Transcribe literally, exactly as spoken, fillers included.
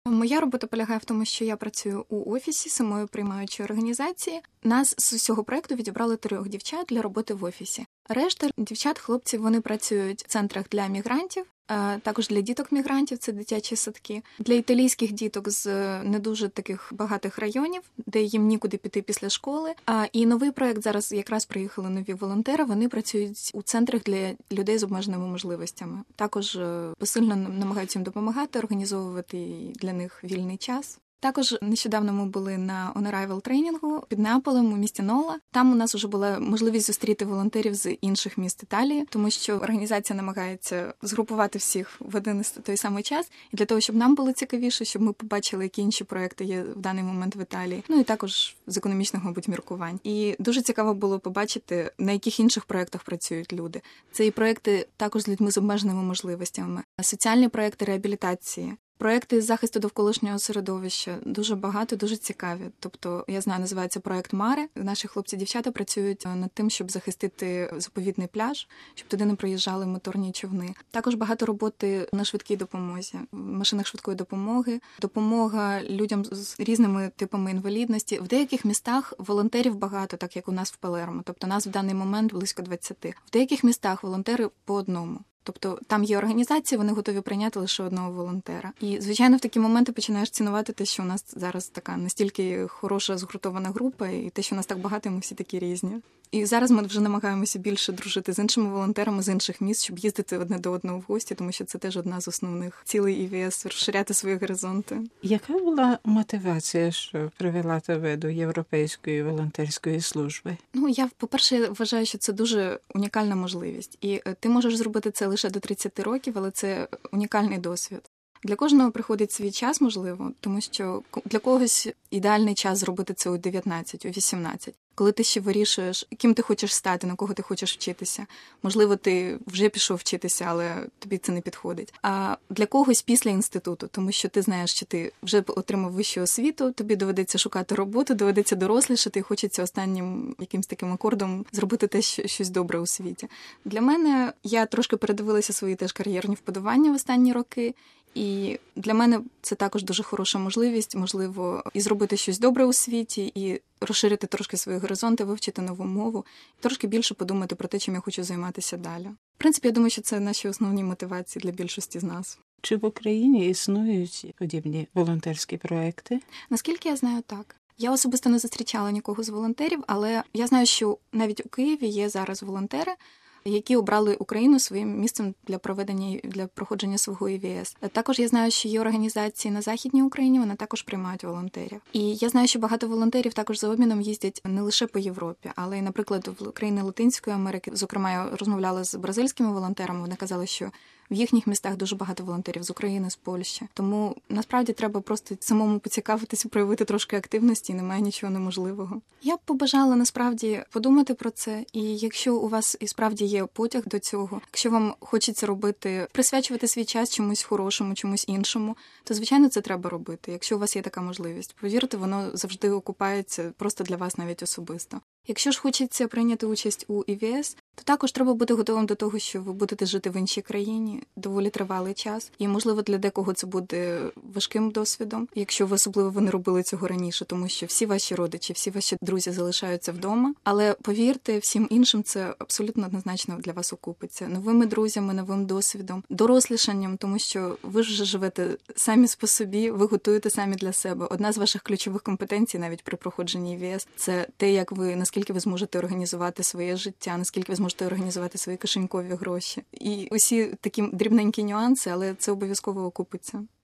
Моя робота полягає в тому, що я працюю у офісі самої приймаючої організації. Нас з усього проєкту відібрали трьох дівчат для роботи в офісі. Решта дівчат, хлопців, вони працюють в центрах для мігрантів, також для діток-мігрантів, це дитячі садки, для італійських діток з не дуже таких багатих районів, де їм нікуди піти після школи. І новий проєкт, зараз якраз приїхали нові волонтери, вони працюють у центрах для людей з обмеженими можливостями. Також посильно намагаються їм допомагати, організовувати для них вільний час. Також нещодавно ми були на On Arrival тренінгу під Неаполем у місті Нола. Там у нас вже була можливість зустріти волонтерів з інших міст Італії, тому що організація намагається згрупувати всіх в один і той самий час. І для того, щоб нам було цікавіше, щоб ми побачили, які інші проекти є в даний момент в Італії. Ну і також з економічних, мабуть, міркувань. І дуже цікаво було побачити, на яких інших проектах працюють люди. Це і проекти також з людьми з обмеженими можливостями, соціальні проекти реабілітації. Проекти з захисту довколишнього середовища дуже багато, дуже цікаві. Тобто, я знаю, називається проект Маре. Наші хлопці-дівчата працюють над тим, щоб захистити заповідний пляж, щоб туди не проїжджали моторні човни. Також багато роботи на швидкій допомозі, машинах швидкої допомоги, допомога людям з різними типами інвалідності. В деяких містах волонтерів багато, так як у нас в Палермо. Тобто, нас в даний момент близько двадцяти. В деяких містах волонтери по одному. Тобто там є організації, вони готові прийняти лише одного волонтера. І, звичайно, в такі моменти починаєш цінувати те, що у нас зараз така настільки хороша згуртована група, і те, що у нас так багато, і ми всі такі різні. І зараз ми вже намагаємося більше дружити з іншими волонтерами з інших міст, щоб їздити одне до одного в гості, тому що це теж одна з основних цілей І Ві Ес – розширяти свої горизонти. Яка була мотивація, що привела тебе до Європейської волонтерської служби? Ну, я, по-перше, вважаю, що це дуже унікальна можливість. І ти можеш зробити це лише до тридцяти років, але це унікальний досвід. Для кожного приходить свій час, можливо, тому що для когось ідеальний час зробити це у дев'ятнадцять, у вісімнадцять. Коли ти ще вирішуєш, ким ти хочеш стати, на кого ти хочеш вчитися. Можливо, ти вже пішов вчитися, але тобі це не підходить. А для когось після інституту, тому що ти знаєш, що ти вже отримав вищу освіту, тобі доведеться шукати роботу, доведеться дорослішати, і хочеться останнім якимсь таким акордом зробити те, щось добре у світі. Для мене, я трошки передивилася свої теж кар'єрні вподобання в останні роки, і для мене це також дуже хороша можливість, можливо, і зробити щось добре у світі, і розширити трошки свої горизонти, вивчити нову мову, трошки більше подумати про те, чим я хочу займатися далі. В принципі, я думаю, що це наші основні мотивації для більшості з нас. Чи в Україні існують подібні волонтерські проекти? Наскільки я знаю, так. Я особисто не зустрічала нікого з волонтерів, але я знаю, що навіть у Києві є зараз волонтери, які обрали Україну своїм місцем для проведення, для проходження свого І Ві Ес. Також я знаю, що є організації на Західній Україні, вони також приймають волонтерів. І я знаю, що багато волонтерів також за обміном їздять не лише по Європі, але й, наприклад, в країни Латинської Америки. Зокрема, я розмовляла з бразильськими волонтерами, вони казали, що в їхніх містах дуже багато волонтерів з України, з Польщі. Тому, насправді, треба просто самому поцікавитися, проявити трошки активності, і немає нічого неможливого. Я б побажала, насправді, подумати про це, і якщо у вас і справді є потяг до цього, якщо вам хочеться робити, присвячувати свій час чомусь хорошому, чомусь іншому, то, звичайно, це треба робити, якщо у вас є така можливість. Повірте, воно завжди окупається просто для вас навіть особисто. Якщо ж хочеться прийняти участь у І Ві Ес, то також треба бути готовим до того, що ви будете жити в іншій країні доволі тривалий час. І, можливо, для декого це буде важким досвідом, якщо ви особливо ви не робили цього раніше, тому що всі ваші родичі, всі ваші друзі залишаються вдома. Але, повірте, всім іншим це абсолютно однозначно для вас окупиться. Новими друзями, новим досвідом, дорослішанням, тому що ви ж вже живете самі по собі, ви готуєте самі для себе. Одна з ваших ключових компетенцій навіть при проходженні І Ві Ес – це те, як ви, наскільки ви зможете організувати своє життя, наскільки ви зможете організувати свої кишенькові гроші. І усі такі дрібненькі нюанси, але це обов'язково окупиться.